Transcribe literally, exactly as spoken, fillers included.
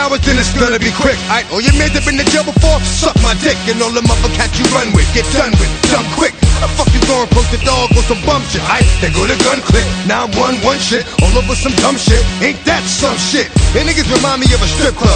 hours, then it's gonna be quick. Aight, all your men have been to jail before, suck my dick. And all the mother cats you run with, get done with, done quick. How the fuck you going post the dog or some bum shit? Aight, they go to gun click, nine one one shit, all over some dumb shit. Ain't that some shit? And niggas remind me of a strip club.